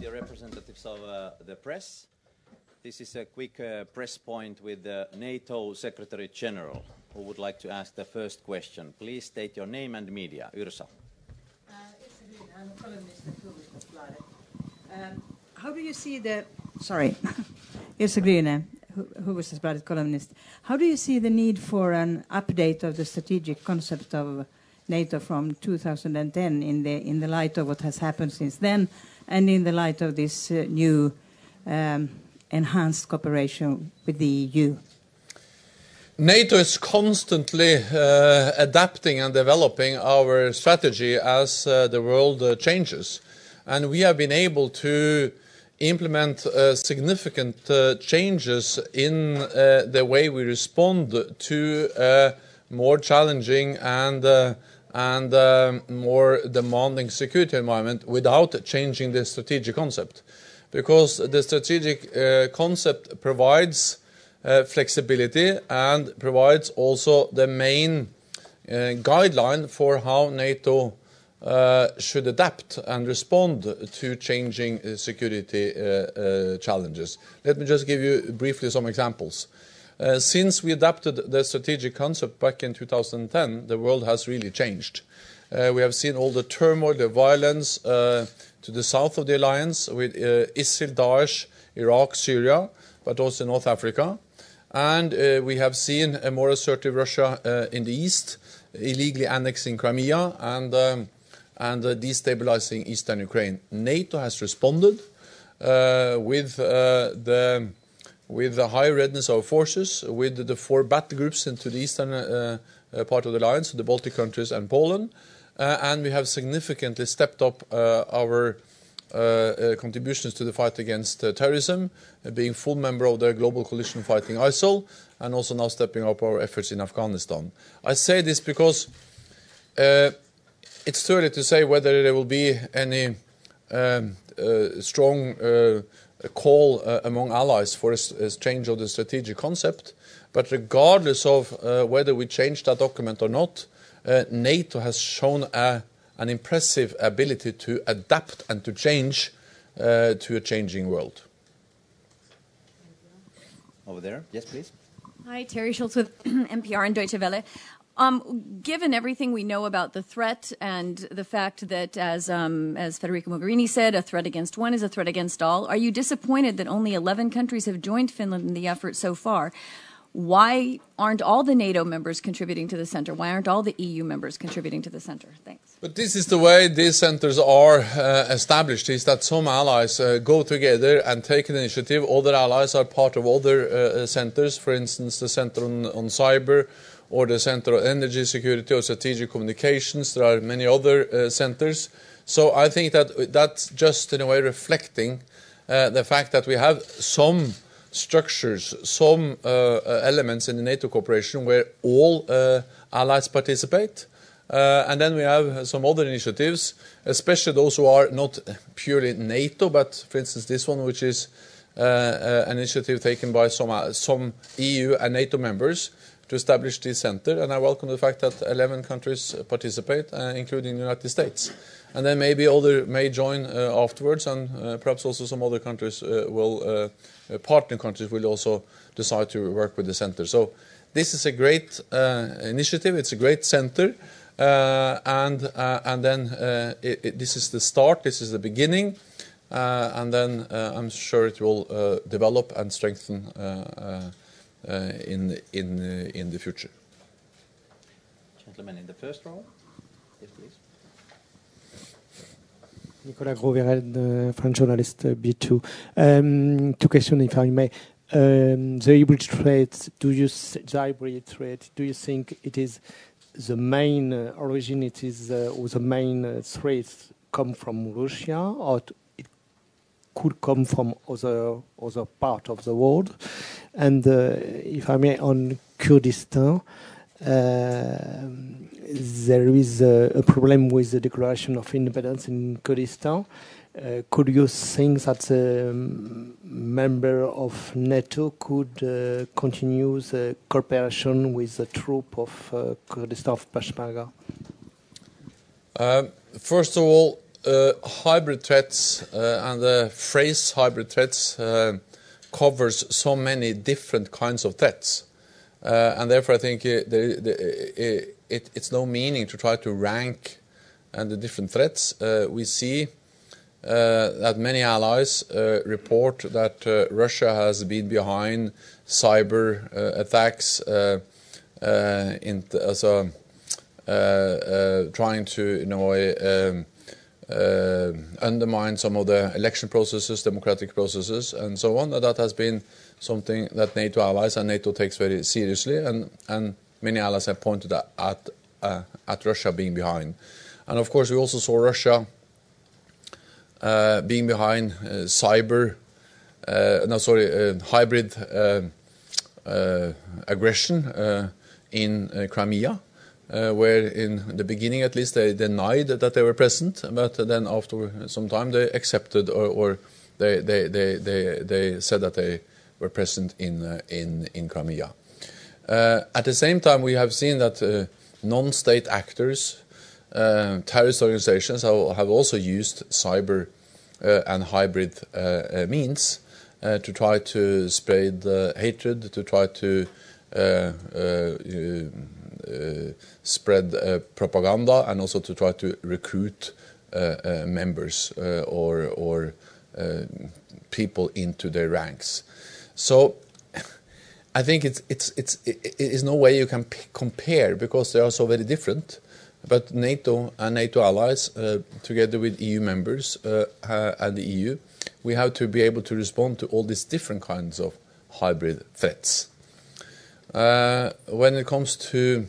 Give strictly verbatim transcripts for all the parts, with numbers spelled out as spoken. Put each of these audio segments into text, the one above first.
dear representatives of uh, the press. This is a quick uh, press point with the NATO Secretary General, who would like to ask the first question. Please state your name and media. Yrsa. Uh, I'm a columnist at Hufvudstadsbladet. Um, how do you see the... Sorry. Yrsa Gryne, Hufvudstadsbladet columnist. How do you see the need for an update of the strategic concept of NATO from two thousand ten in the in the light of what has happened since then, and in the light of this uh, new um, enhanced cooperation with the E U? NATO is constantly uh, adapting and developing our strategy as uh, the world uh, changes. And we have been able to implement uh, significant uh, changes in uh, the way we respond to a more challenging and uh, and uh, more demanding security environment without changing the strategic concept. Because the strategic uh, concept provides uh, flexibility and provides also the main uh, guideline for how NATO uh, should adapt and respond to changing uh, security uh, uh, challenges. Let me just give you briefly some examples. Uh, since we adapted the strategic concept back in two thousand ten, the world has really changed. Uh, we have seen all the turmoil, the violence uh, to the south of the alliance with uh, ISIL, Daesh, Iraq, Syria, but also North Africa. And uh, we have seen a more assertive Russia uh, in the east, illegally annexing Crimea and, um, and uh, destabilizing eastern Ukraine. NATO has responded uh, with uh, the... with the high readiness of forces, with the four battle groups into the eastern uh, uh, part of the alliance, the Baltic countries and Poland, uh, and we have significantly stepped up uh, our uh, uh, contributions to the fight against uh, terrorism, uh, being full member of the global coalition fighting ISIL, and also now stepping up our efforts in Afghanistan. I say this because uh, it's too early to say whether there will be any um, uh, strong uh, a call uh, among allies for a, a change of the strategic concept. But regardless of uh, whether we change that document or not, uh, NATO has shown a, an impressive ability to adapt and to change uh, to a changing world. Over there. Yes, please. Hi, Terry Schultz with N P R and Deutsche Welle. Um, given everything we know about the threat and the fact that, as um, as Federica Mogherini said, a threat against one is a threat against all, are you disappointed that only eleven countries have joined Finland in the effort so far? Why aren't all the NATO members contributing to the center? Why aren't all the E U members contributing to the center? Thanks. But this is the way these centers are uh, established, is that some allies uh, go together and take an initiative. Other allies are part of other uh, centers, for instance, the Center on, on Cyber, or the Center on Energy Security or Strategic Communications. There are many other uh, centers. So I think that that's just in a way reflecting uh, the fact that we have some structures, some uh, elements in the NATO cooperation where all uh, allies participate. Uh, and then we have some other initiatives, especially those who are not purely NATO, but for instance this one, which is uh, uh, an initiative taken by some, uh, some E U and NATO members to establish this center, and I welcome the fact that eleven countries participate, uh, including the United States. And then maybe other may join uh, afterwards, and uh, perhaps also some other countries uh, will, uh, partner countries will also decide to work with the center. So this is a great uh, initiative, it's a great center, uh, and, uh, and then uh, it, it, this is the start, this is the beginning, uh, and then uh, I'm sure it will uh, develop and strengthen uh, uh, Uh, in in uh, in the future. Gentlemen in the first row, yes, please. Nicolas Gros-Verel, uh, French journalist, uh, B two. Um, two questions, if I may. Um, the hybrid threat. Do you the hybrid threat? Do you think it is the main uh, origin? It is uh, or the main uh, threat come from Russia, or it could come from other other part of the world? And uh, if I may, on Kurdistan, uh, there is a, a problem with the declaration of independence in Kurdistan. Uh, could you think that a member of NATO could uh, continue the cooperation with the troop of uh, Kurdistan of Peshmerga? Uh, first of all, uh, hybrid threats uh, and the phrase hybrid threats uh, covers so many different kinds of threats. Uh, and therefore I think uh, the, the, it, it's no meaning to try to rank uh, the different threats. Uh, we see uh, that many allies uh, report that uh, Russia has been behind cyber uh, attacks uh, uh, in as a, uh, uh, trying to, you know, um, uh, undermine some of the election processes, democratic processes, and so on. That has been something that NATO allies and NATO takes very seriously, and, and many allies have pointed at, at, uh, at Russia being behind. And of course we also saw Russia uh, being behind uh, cyber, uh, no sorry, uh, hybrid uh, uh, aggression uh, in uh, Crimea, uh, where in the beginning at least they denied that they were present, but then after some time they accepted, or, or they, they, they, they, they said that they were present in uh, in in Crimea. Uh, at the same time, we have seen that uh, non-state actors, uh, terrorist organizations, have, have also used cyber uh, and hybrid uh, uh, means uh, to try to spread uh, hatred, to try to uh, uh, uh, spread uh, propaganda, and also to try to recruit uh, uh, members uh, or or uh, people into their ranks. So I think it's it's it's it is no way you can p compare, because they are so very different. But NATO and NATO allies, uh, together with E U members uh, uh, and the E U, we have to be able to respond to all these different kinds of hybrid threats. Uh, when it comes to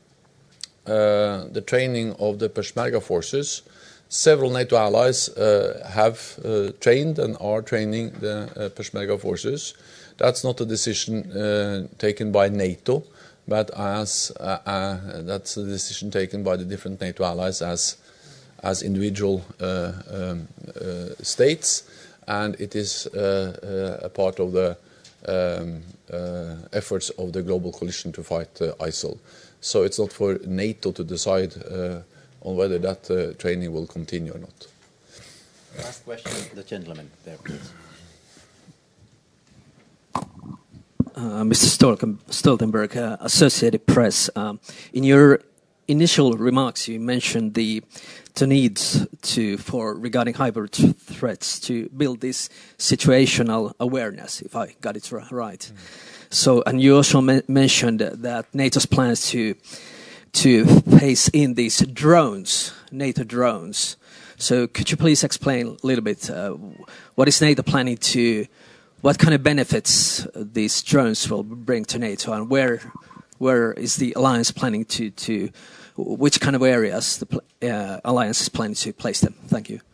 uh, the training of the Peshmerga forces, several NATO allies uh, have uh, trained and are training the uh, Peshmerga forces. That's not a decision uh, taken by NATO, but as uh, uh, that's a decision taken by the different NATO allies as as individual uh, um, uh, states, and it is uh, uh, a part of the um, uh, efforts of the global coalition to fight uh, ISIL. So it's not for NATO to decide uh, on whether that uh, training will continue or not. Last question, the gentleman there, please. Uh, Mister Stolten Stoltenberg, uh, Associated Press. Um, in your initial remarks, you mentioned the the needs to for regarding hybrid th threats to build this situational awareness, if I got it right. Mm. So, and you also me mentioned that NATO's plans to to phase in these drones, NATO drones. So, could you please explain a little bit uh, what is NATO planning to? What kind of benefits these drones will bring to NATO, and where where is the alliance planning to, to which kind of areas the uh, alliance is planning to place them? Thank you.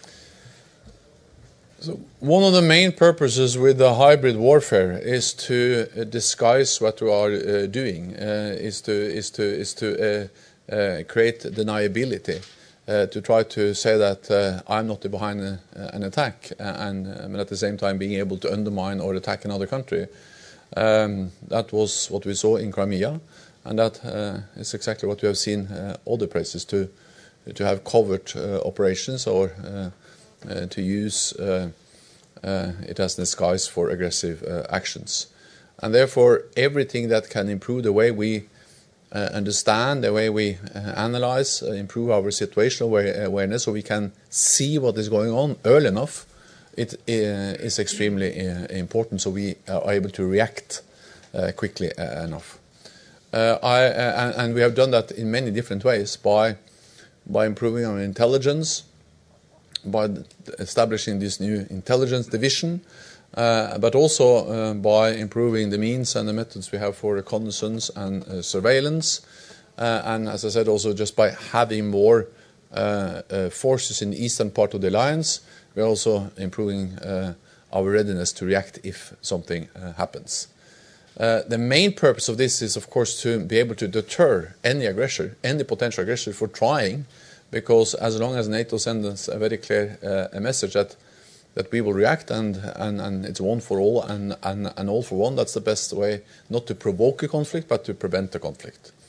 So one of the main purposes with the hybrid warfare is to uh, disguise what we are uh, doing, uh, is to is to is to uh, uh, create deniability. Uh, to try to say that uh, I'm not behind a, an attack, and, and at the same time being able to undermine or attack another country. Um, that was what we saw in Crimea, and that uh, is exactly what we have seen uh, other places, to to have covert uh, operations, or uh, uh, to use uh, uh, it as a disguise for aggressive uh, actions. And therefore, everything that can improve the way we Uh, understand, the way we uh, analyze, uh, improve our situational awareness, so we can see what is going on early enough, it uh, is extremely uh, important, so we are able to react uh, quickly uh, enough. Uh, I, uh, and, and we have done that in many different ways, by, by improving our intelligence, by establishing this new intelligence division, Uh, but also uh, by improving the means and the methods we have for reconnaissance and uh, surveillance, uh, and as I said, also just by having more uh, uh, forces in the eastern part of the alliance, we're also improving uh, our readiness to react if something uh, happens. Uh, the main purpose of this is, of course, to be able to deter any aggressor, any potential aggressor, for trying, because as long as NATO sends us a very clear uh, a message that that we will react, and, and, and it's one for all and, and, and all for one, that's the best way not to provoke a conflict but to prevent a conflict.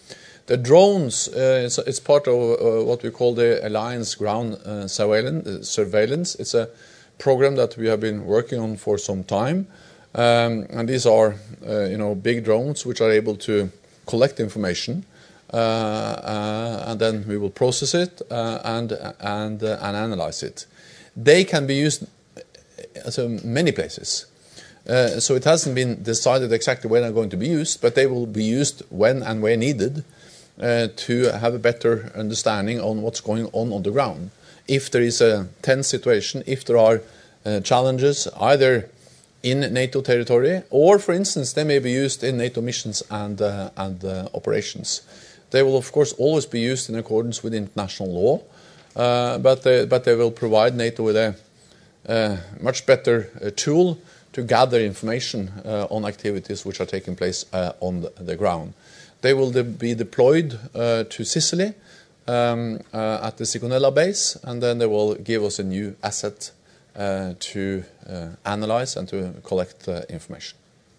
The drones, uh, it's, it's part of uh, what we call the Alliance Ground uh, surveillance, uh, surveillance. It's a program that we have been working on for some time. Um, and these are, uh, you know, big drones which are able to collect information, uh, uh, and then we will process it uh, and and uh, and analyze it. They can be used so many places. Uh, so it hasn't been decided exactly when they're going to be used, but they will be used when and where needed uh, to have a better understanding on what's going on on the ground. If there is a tense situation, if there are uh, challenges, either in NATO territory, or, for instance, they may be used in NATO missions and, uh, and uh, operations. They will, of course, always be used in accordance with international law, uh, but, they, but they will provide NATO with a uh, much better uh, tool to gather information uh, on activities which are taking place uh, on the, the ground. They will de be deployed uh, to Sicily um, uh, at the Sigonella base, and then they will give us a new asset Uh, to uh, analyze and to collect uh, information.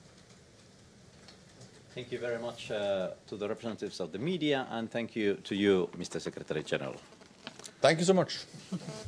Thank you very much uh, to the representatives of the media, and thank you to you, Mister Secretary General. Thank you so much.